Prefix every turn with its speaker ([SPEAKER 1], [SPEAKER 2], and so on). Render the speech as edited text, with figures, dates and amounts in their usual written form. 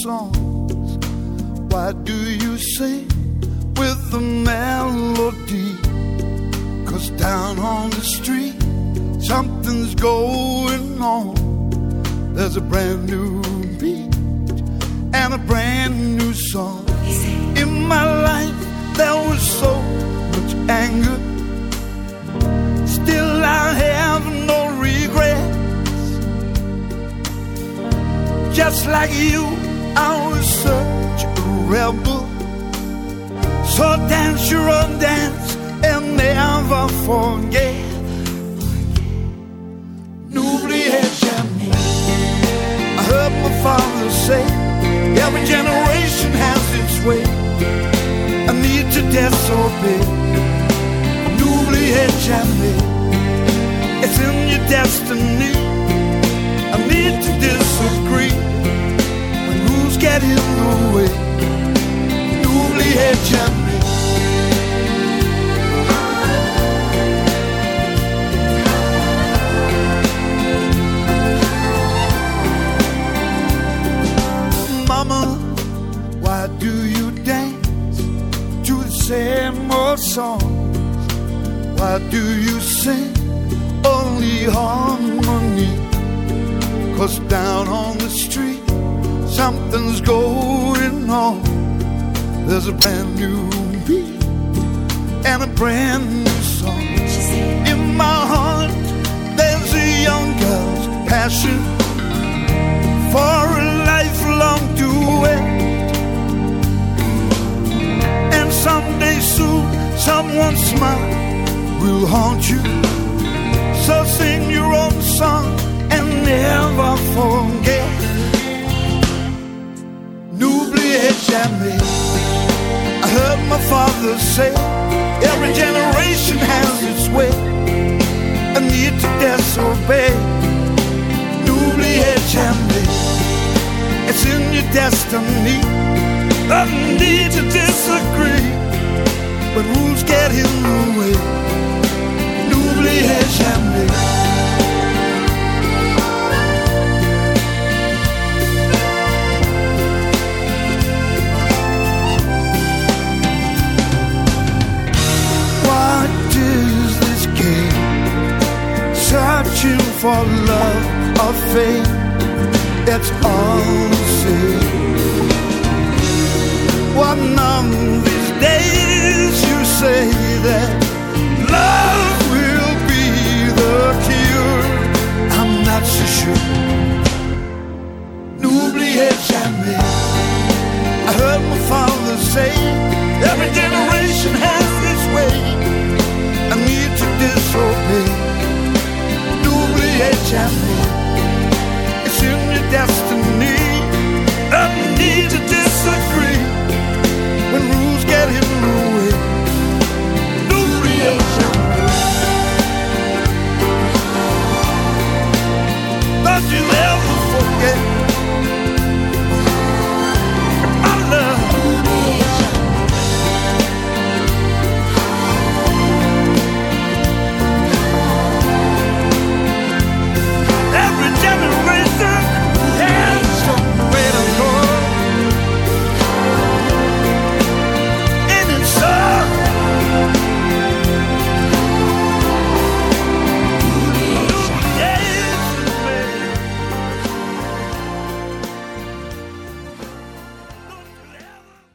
[SPEAKER 1] songs. Why do you sing with the melody? 'Cause down on the street something's going on. There's a brand new beat and a brand new song. In my life there was so much anger, still I have no regrets. Just like you, I was such a rebel. So dance your own dance and never forget. N'oubliez jamais. I heard my father say, every generation has its way. I need to disobey. N'oubliez jamais. It's in your destiny. I need to disagree when rules get in the way. N'oubliez jamais. Mama, why do you dance to the same old songs? Why do you sing only harmony? 'Cause down on the street something's going on. There's a brand new beat and a brand new song. In my heart there's a young girl's passion for a lifelong duet. And someday soon someone's smile will haunt you. So sing your own song and never forget. N'oubliez jamais. I heard my father say, every generation has its way. I need to disobey. N'oubliez jamais. It's in your destiny. I need to disagree when rules get in the way. N'oubliez jamais. What is this game? Searching for love or fame? It's all the same. What number